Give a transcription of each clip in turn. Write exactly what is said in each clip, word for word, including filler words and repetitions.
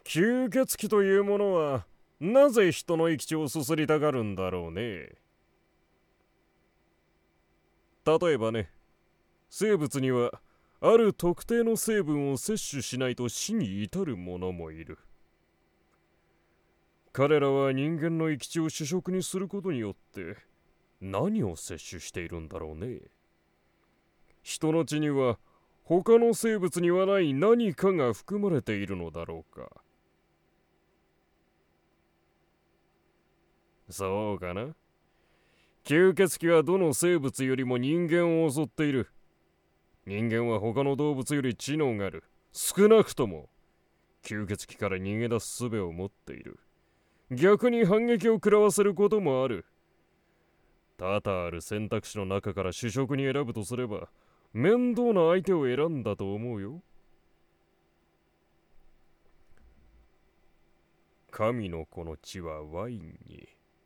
吸血鬼というものはなぜ人の生き血をすすりたがるんだろうね。例えばね、生物にはある特定の成分を摂取しないと死に至る者もいる。彼らは人間の生き血を主食にすることによって何を摂取しているんだろうね。人の血には他の生物にはない何かが含まれているのだろうか。そうかな。吸血鬼はどの生物よりも人間を襲っている。人間は他の動物より知能がある。少なくとも吸血鬼から逃げ出す術を持っている。逆に反撃を食らわせることもある。多々ある選択肢の中から主食に選ぶとすれば面倒な相手を選んだと思うよ。神の子の血はワインに。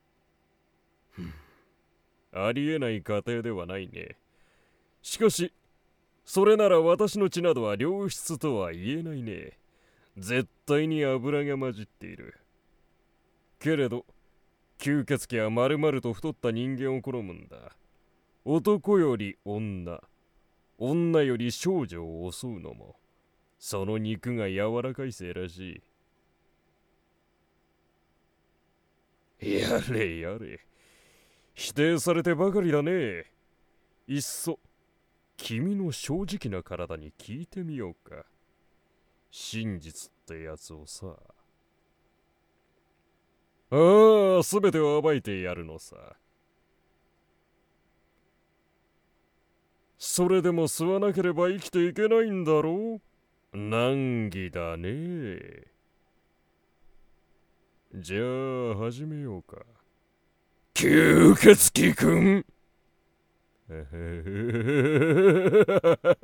ありえない過程ではないね。しかしそれなら私の血などは良質とは言えないね。絶対に油が混じっている。けれど吸血鬼は丸々と太った人間を好むんだ。男より女、女より少女を襲うのもその肉が柔らかいせいらしい。やれやれ、否定されてばかりだね。いっそ君の正直な体に聞いてみようか。真実ってやつをさ。ああ、すべてを暴いてやるのさ。それでも吸わなければ生きていけないんだろう。難儀だね。じゃあ始めようか。吸血鬼くん